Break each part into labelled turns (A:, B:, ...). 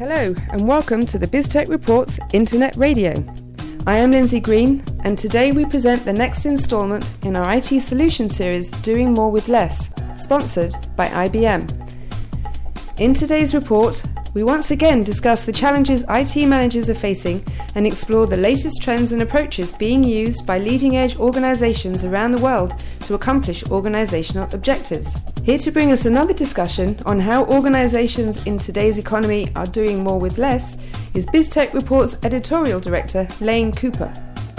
A: Hello and welcome to the BizTech Reports Internet Radio. I am Lindsay Green and today we present the next instalment in our IT solution series Doing More with Less, sponsored by IBM. In today's report, we once again discuss the challenges IT managers are facing and explore the latest trends and approaches being used by leading-edge organizations around the world to accomplish organizational objectives. Here to bring us another discussion on how organizations in today's economy are doing more with less is BizTech Reports editorial director Lane Cooper.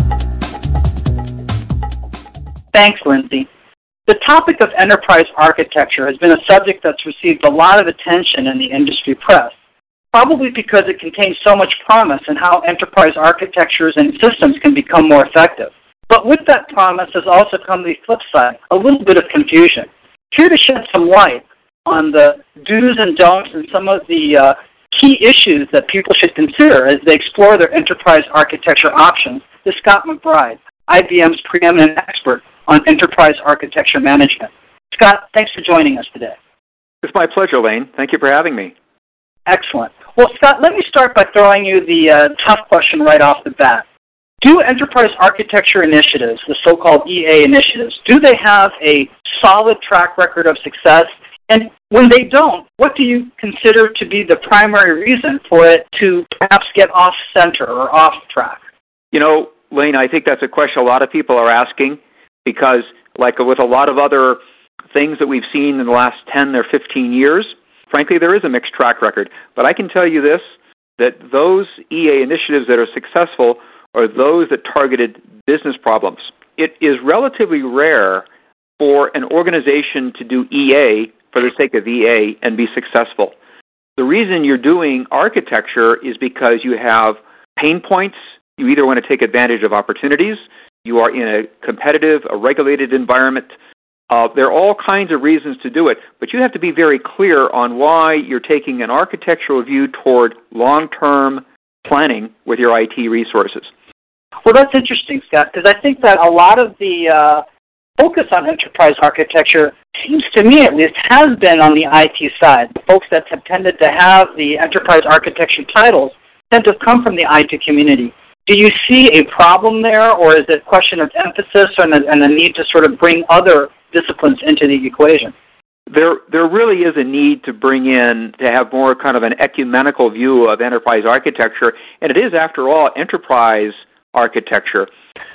B: Thanks, Lindsay. The topic of enterprise architecture has been a subject that's received a lot of attention in the industry press, probably because it contains so much promise in how enterprise architectures and systems can become more effective. But with that promise has also come the flip side, a little bit of confusion. Here to shed some light on the do's and don'ts and some of the key issues that people should consider as they explore their enterprise architecture options is Scott McBride, IBM's preeminent expert on enterprise architecture management. Scott, thanks for joining us today.
C: It's my pleasure, Lane. Thank you for having me.
B: Excellent. Well, Scott, let me start by throwing you the tough question right off the bat. Do enterprise architecture initiatives, the so-called EA initiatives, do they have a solid track record of success? And when they don't, what do you consider to be the primary reason for it to perhaps get off center or off track?
C: You know, Lane, I think that's a question a lot of people are asking because, like with a lot of other things that we've seen in the last 10 or 15 years, frankly, there is a mixed track record. But I can tell you this, that those EA initiatives that are successful are those that targeted business problems. It is relatively rare for an organization to do EA for the sake of EA and be successful. The reason you're doing architecture is because you have pain points. You either want to take advantage of opportunities, you are in a competitive, a regulated environment. There are all kinds of reasons to do it, but you have to be very clear on why you're taking an architectural view toward long-term planning with your IT resources.
B: Well, that's interesting, Scott, because I think that a lot of the focus on enterprise architecture seems to me at least has been on the IT side. The folks that have tended to have the enterprise architecture titles tend to have come from the IT community. Do you see a problem there, or is it a question of emphasis and a need to sort of bring other disciplines into the equation?
C: There really is a need to bring in, to have more kind of an ecumenical view of enterprise architecture, and it is, after all, enterprise architecture.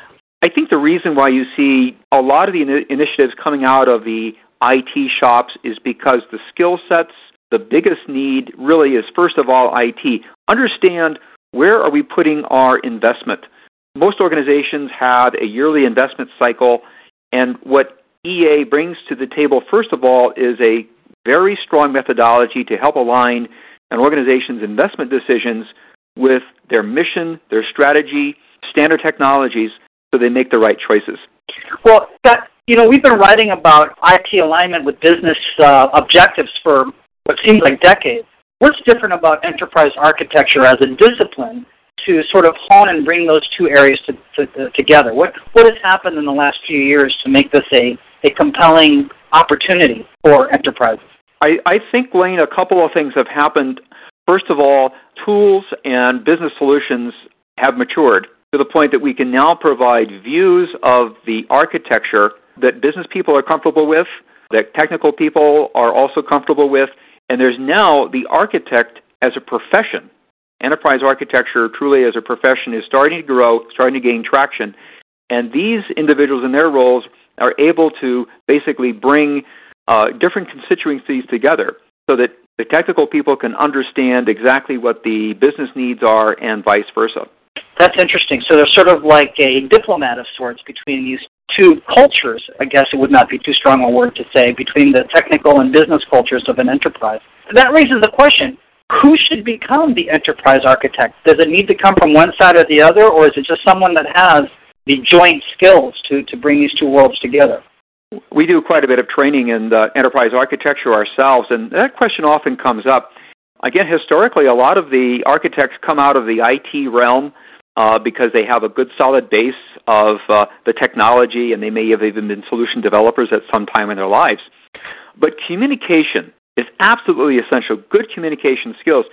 C: I think the reason why you see a lot of the initiatives coming out of the IT shops is because the skill sets, the biggest need really is, first of all, IT. Understand, where are we putting our investment? Most organizations have a yearly investment cycle, and what EA brings to the table, first of all, is a very strong methodology to help align an organization's investment decisions with their mission, their strategy, standard technologies, so they make the right choices.
B: Well, Scott, we've been writing about IT alignment with business objectives for what seems like decades. What's different about enterprise architecture as a discipline to sort of hone and bring those two areas together? What has happened in the last few years to make this a compelling opportunity for enterprises?
C: I think, Lane, a couple of things have happened. First of all, tools and business solutions have matured to the point that we can now provide views of the architecture that business people are comfortable with, that technical people are also comfortable with, and there's now the architect as a profession. Enterprise architecture truly as a profession is starting to grow, starting to gain traction, and these individuals in their roles are able to basically bring different constituencies together so that the technical people can understand exactly what the business needs are and vice versa.
B: That's interesting. So there's sort of like a diplomat of sorts between these two cultures, I guess it would not be too strong a word to say, between the technical and business cultures of an enterprise. That raises the question, who should become the enterprise architect? Does it need to come from one side or the other, or is it just someone that has the joint skills to bring these two worlds together?
C: We do quite a bit of training in enterprise architecture ourselves, and that question often comes up. Again, historically, a lot of the architects come out of the IT realm because they have a good solid base of the technology, and they may have even been solution developers at some time in their lives. But communication is absolutely essential. Good communication skills.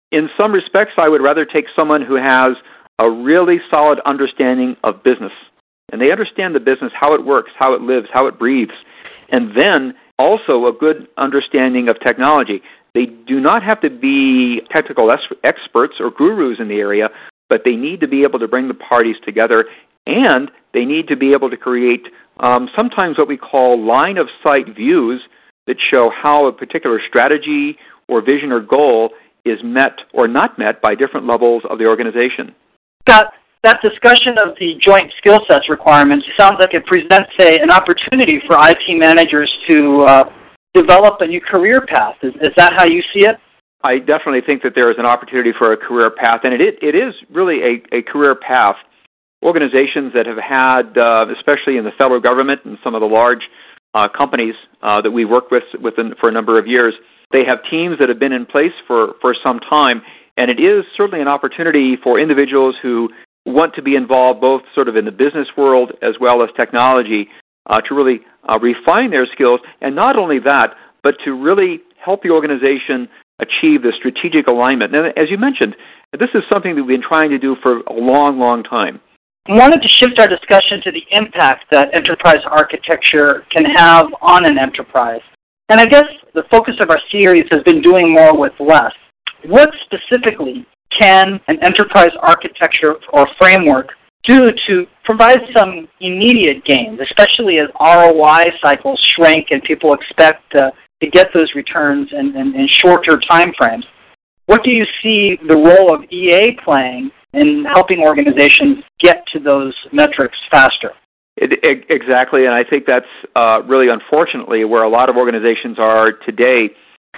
C: In some respects, I would rather take someone who has a really solid understanding of business. And they understand the business, how it works, how it lives, how it breathes. And then also a good understanding of technology. They do not have to be technical experts or gurus in the area, but they need to be able to bring the parties together, and they need to be able to create sometimes what we call line-of-sight views that show how a particular strategy or vision or goal is met or not met by different levels of the organization.
B: Scott, that discussion of the joint skill sets requirements sounds like it presents an opportunity for IT managers to develop a new career path. Is that how you see it?
C: I definitely think that there is an opportunity for a career path, and it is really a career path. Organizations that have had, especially in the federal government and some of the large companies that we work with for a number of years, they have teams that have been in place for some time, and it is certainly an opportunity for individuals who want to be involved both sort of in the business world as well as technology to really refine their skills, and not only that, but to really help the organization achieve the strategic alignment. And as you mentioned, this is something that we've been trying to do for a long, long time.
B: I wanted to shift our discussion to the impact that enterprise architecture can have on an enterprise. And I guess the focus of our series has been doing more with less. What specifically can an enterprise architecture or framework do to provide some immediate gains, especially as ROI cycles shrink and people expect to get those returns in shorter time frames? What do you see the role of EA playing in helping organizations get to those metrics faster?
C: Exactly, and I think that's really unfortunately where a lot of organizations are today.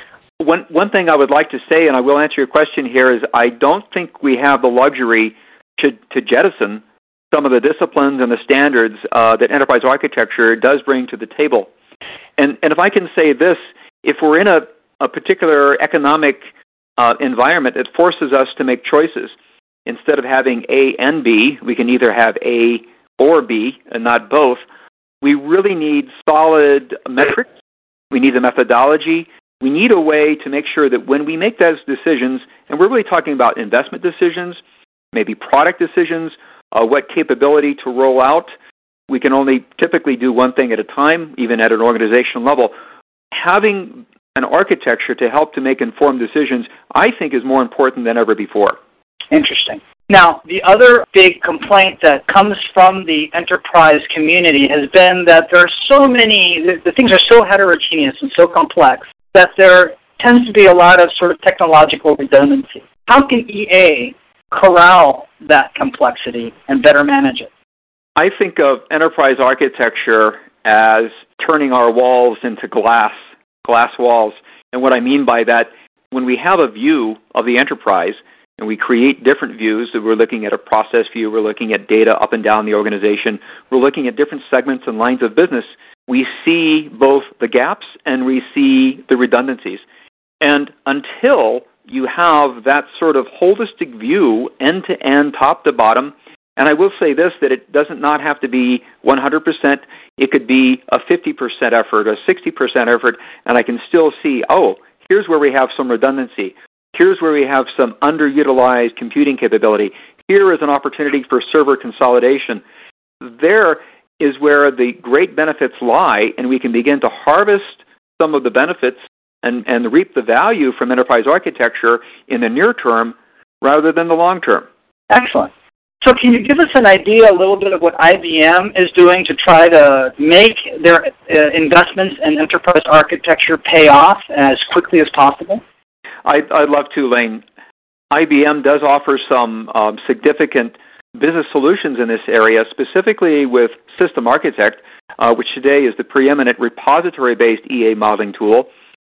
C: One thing I would like to say, and I will answer your question here, is I don't think we have the luxury to jettison some of the disciplines and the standards that enterprise architecture does bring to the table. And if I can say this, if we're in a particular economic environment, it forces us to make choices. Instead of having A and B, we can either have A or B and not both. We really need solid metrics. We need the methodology. We need a way to make sure that when we make those decisions, and we're really talking about investment decisions, maybe product decisions, what capability to roll out. We can only typically do one thing at a time, even at an organizational level. Having an architecture to help to make informed decisions, I think, is more important than ever before.
B: Interesting. Now, the other big complaint that comes from the enterprise community has been that there are so many, the things are so heterogeneous and so complex that there tends to be a lot of sort of technological redundancy. How can EA corral that complexity and better manage it?
C: I think of enterprise architecture as turning our walls into glass walls. And what I mean by that, when we have a view of the enterprise and we create different views, that we're looking at a process view, we're looking at data up and down the organization, we're looking at different segments and lines of business, we see both the gaps and we see the redundancies. And until you have that sort of holistic view, end-to-end, top to bottom, and I will say this, that it doesn't not have to be 100%. It could be a 50% effort, a 60% effort, and I can still see, here's where we have some redundancy. Here's where we have some underutilized computing capability. Here is an opportunity for server consolidation. There is where the great benefits lie, and we can begin to harvest some of the benefits and reap the value from enterprise architecture in the near term rather than the long term.
B: Excellent. So can you give us an idea, a little bit of what IBM is doing to try to make their investments in enterprise architecture pay off as quickly as possible?
C: I'd love to, Lane. IBM does offer some significant business solutions in this area, specifically with System Architect, which today is the preeminent repository-based EA modeling tool.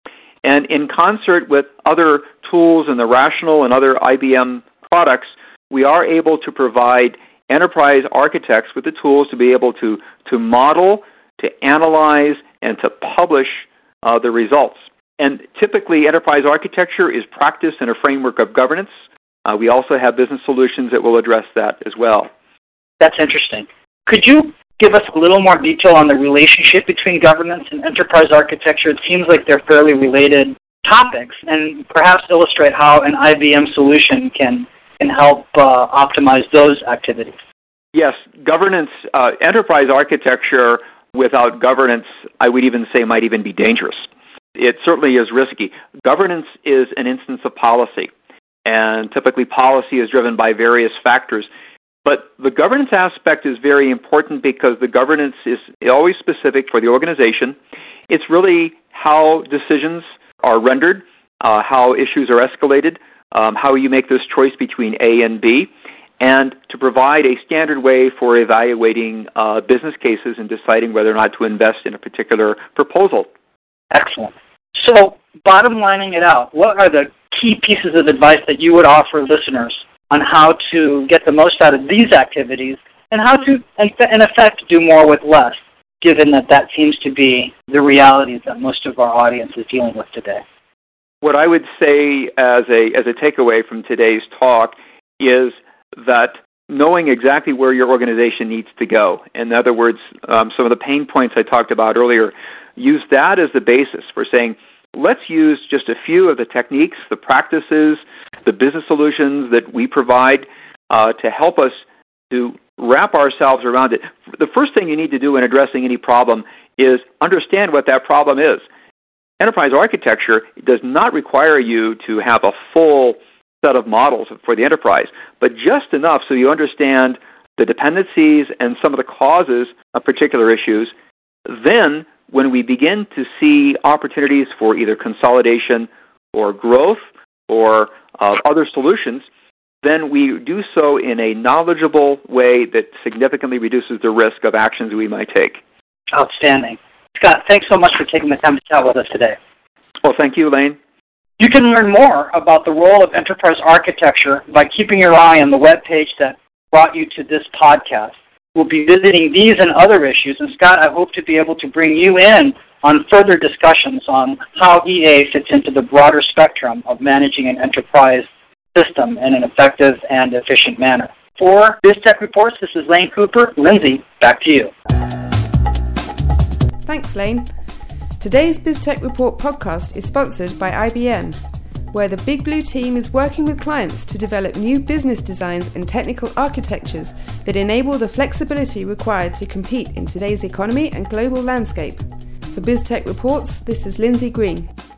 C: And in concert with other tools in the Rational and other IBM products, we are able to provide enterprise architects with the tools to be able to model, to analyze, and to publish the results. And typically, enterprise architecture is practiced in a framework of governance. We also have business solutions that will address that as well.
B: That's interesting. Could you give us a little more detail on the relationship between governance and enterprise architecture? It seems like they're fairly related. topics and perhaps illustrate how an IBM solution can help optimize those activities.
C: Yes, governance, enterprise architecture without governance, I would even say, might even be dangerous. It certainly is risky. Governance is an instance of policy, and typically policy is driven by various factors. But the governance aspect is very important because the governance is always specific for the organization. It's really how decisions are rendered, how issues are escalated, how you make this choice between A and B, and to provide a standard way for evaluating business cases and deciding whether or not to invest in a particular proposal.
B: Excellent. So, bottom lining it out, what are the key pieces of advice that you would offer listeners on how to get the most out of these activities and how to, in effect, do more with less, given that seems to be the realities that most of our audience is dealing with today?
C: What I would say as a takeaway from today's talk is that knowing exactly where your organization needs to go, in other words, some of the pain points I talked about earlier, use that as the basis for saying, let's use just a few of the techniques, the practices, the business solutions that we provide to help us to wrap ourselves around it. The first thing you need to do in addressing any problem is understand what that problem is. Enterprise architecture does not require you to have a full set of models for the enterprise, but just enough so you understand the dependencies and some of the causes of particular issues. Then, when we begin to see opportunities for either consolidation or growth or other solutions, then we do so in a knowledgeable way that significantly reduces the risk of actions we might take.
B: Outstanding. Scott, thanks so much for taking the time to chat with us today.
C: Well, thank you, Lane.
B: You can learn more about the role of enterprise architecture by keeping your eye on the webpage that brought you to this podcast. We'll be visiting these and other issues, and Scott, I hope to be able to bring you in on further discussions on how EA fits into the broader spectrum of managing an enterprise system in an effective and efficient manner. For BizTech Reports, this is Lane Cooper. Lindsay, back to you.
A: Thanks, Lane. Today's BizTech Report podcast is sponsored by IBM, where the Big Blue team is working with clients to develop new business designs and technical architectures that enable the flexibility required to compete in today's economy and global landscape. For BizTech Reports, this is Lindsay Green.